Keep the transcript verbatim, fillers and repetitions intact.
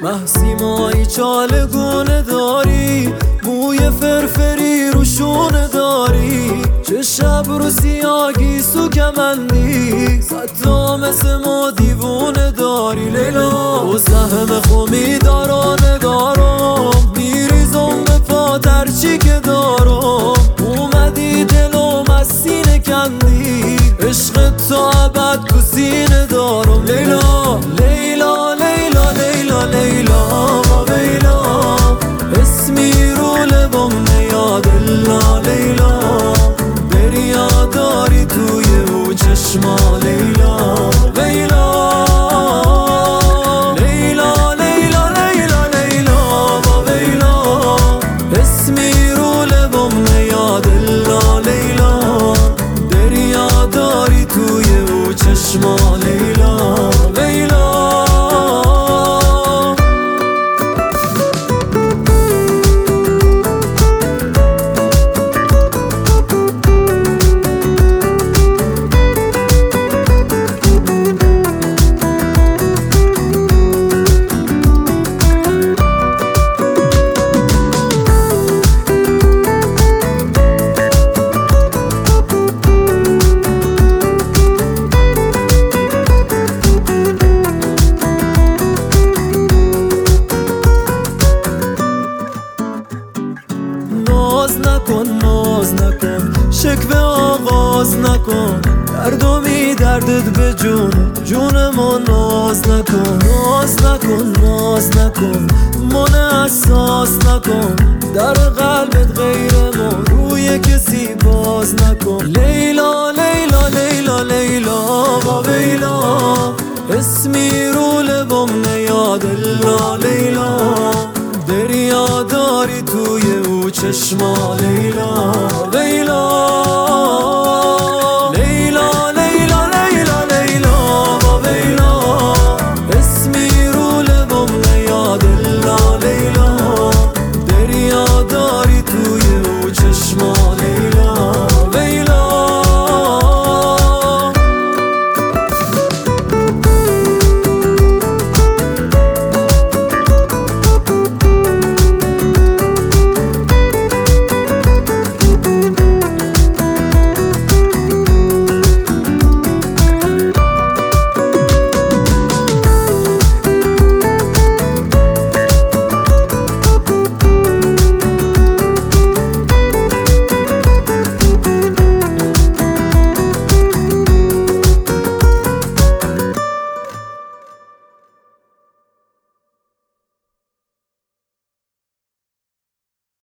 محسیمایی چالگونه داری، موی فرفری رو شونه داری، چه شب رو سیاگی سو کمندی، صد مثل ما دیوونه داری. لیلا و سهم خومی دارا نگارم، میریزم به پاتر چی که دارم، اومدی دلم از سینه کندی، عشق تا ابد تو سینه دارم. لیلا لیلا لیلا لیلا لیلا با ویلا، اسمی رو لبم نیاد الا لیلا، دریا داری توی او چشما. لیلا لیلا لیلا لیلا لیلا لیلا با ویلا، اسمی رو لبم نیاد الا لیلا، دریا داری توی او چشما. لیلا لیلا ناز نکن ناز نکن، شکوه آغاز نکن، دردو می دردت به جون جون ما. ناز نکن ناز نکن ناز نکن، من احساس نکن، در قلبت غیر ما روی کسی باز نکن. لیلا لیلا لیلا لیلا با ویلا، اسمی رو لبم نیاد الا لیلا، دریا داری توی او چشما. لیلا لیلا